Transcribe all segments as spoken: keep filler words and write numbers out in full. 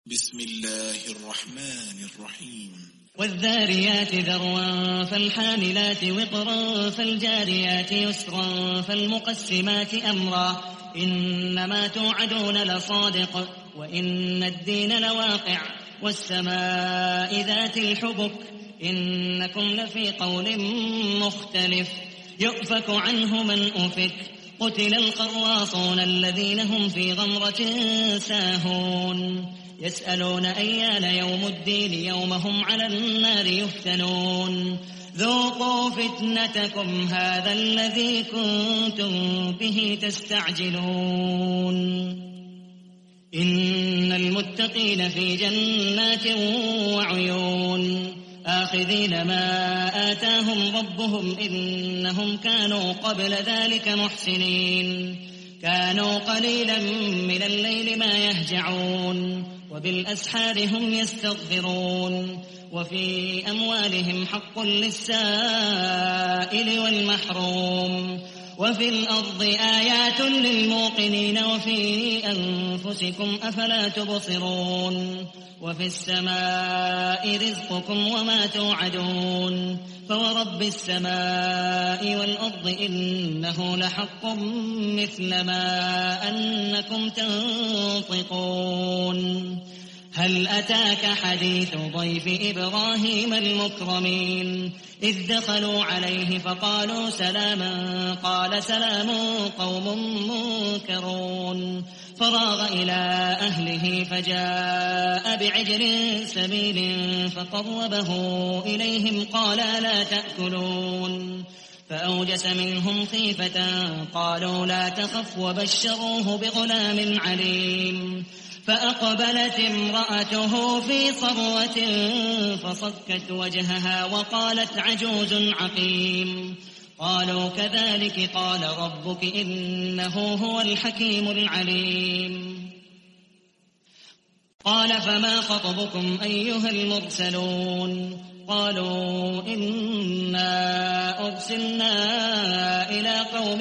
بسم الله الرحمن الرحيم والذاريات ذروا فالحاملات وقرا فالجاريات يسرا فالمقسمات أمرا إنما توعدون لصادق وإن الدين لواقع والسماء ذات الحبك إنكم لفي قول مختلف يؤفك عنه من أفك قتل الخراصون الذين هم في غمرة ساهون يسألون أيان يوم الدين يوم هم على النار يفتنون ذوقوا فتنتكم هذا الذي كنتم به تستعجلون إن المتقين في جنات وعيون آخذين ما آتاهم ربهم إنهم كانوا قبل ذلك محسنين كانوا قليلا من الليل ما يهجعون وبالأسحار هم يستغفرون وفي أموالهم حق للسائل والمحروم وفي الأرض آيات للموقنين وفي أنفسكم أفلا تبصرون وفي السماء رزقكم وما توعدون فورب السماء والأرض إنه لحق مثل ما أنكم تنطقون هل أتاك حديث ضيف إبراهيم المكرمين إذ دخلوا عليه فقالوا سلاما قال سلام قوم منكرون فراغ إلى أهله فجاء بعجل سمين فقربه إليهم قال لا تأكلون فأوجس منهم خيفة قالوا لا تخف وبشروه بغلام عليم فأقبلت امرأته في صرة فصكت وجهها وقالت عجوز عقيم قالوا كذلك قال ربك إنه هو الحكيم العليم قال فما خطبكم أيها المرسلون قالوا إنا أرسلنا إلى قوم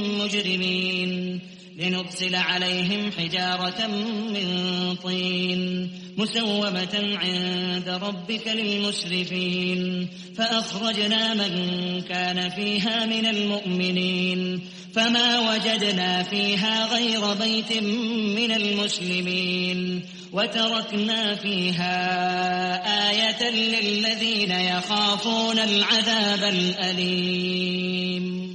مجرمين لنرسل عليهم حجارة من طين مسومة عند ربك للمسرفين فأخرجنا من كان فيها من المؤمنين فما وجدنا فيها غير بيت من المسلمين وتركنا فيها آية للذين يخافون العذاب الأليم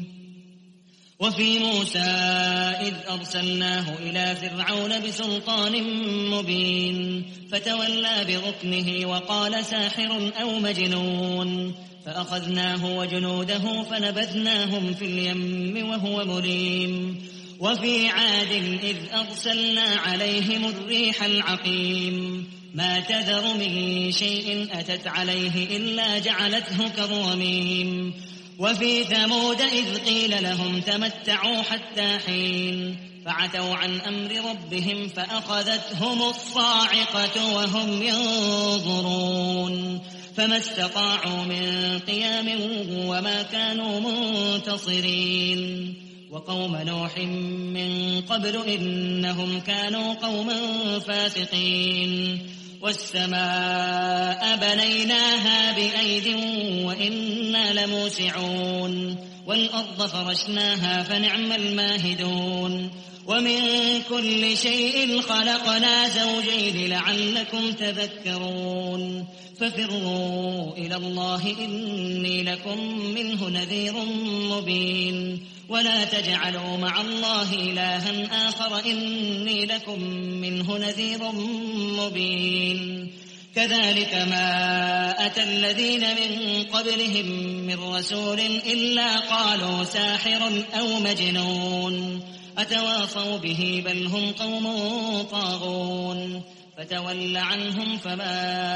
وفي موسى إذ أرسلناه إلى فرعون بسلطان مبين فتولى بركنه وقال ساحر أو مجنون فأخذناه وجنوده فنبذناهم في اليم وهو مليم وفي عاد إذ أرسلنا عليهم الريح العقيم ما تذر من شيء أتت عليه إلا جعلته كالرميم وفي ثمود إذ قيل لهم تمتعوا حتى حين فعتوا عن أمر ربهم فأخذتهم الصاعقة وهم ينظرون فما استطاعوا من قيام وما كانوا منتصرين وقوم نوح من قبل إنهم كانوا قوما فاسقين والسماء بنيناها بأيد وإنا لموسعون والأرض فرشناها فنعم الماهدون ومن كل شيء خلقنا زوجين لعلكم تذكرون ففروا إلى الله إني لكم منه نذير مبين ولا تجعلوا مع الله إلها آخر إني لكم منه نذير مبين كذلك ما أتى الذين من قبلهم من رسول إلا قالوا ساحر أو مجنون أتواصوا به بل هم قوم طاغون فتول عنهم فما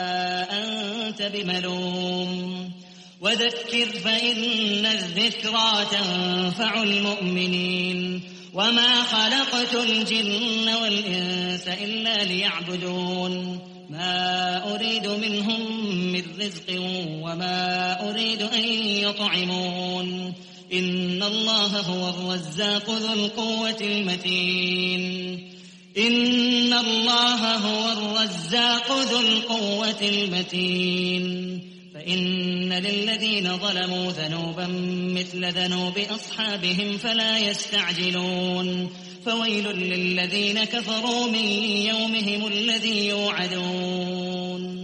أنت بملوم وذكر فإن الذكرى تنفع المؤمنين وما خلقت الجن والإنس إلا ليعبدون ما أريد منهم من رزق وما أريد أن يطعمون إن الله هو الرزاق ذو القوة المتين إن الله هو الرزاق ذو القوة المتين فإن للذين ظلموا ذنوبا مثل ذنوب أصحابهم فلا يستعجلون فويل للذين كفروا من يومهم الذي يوعدون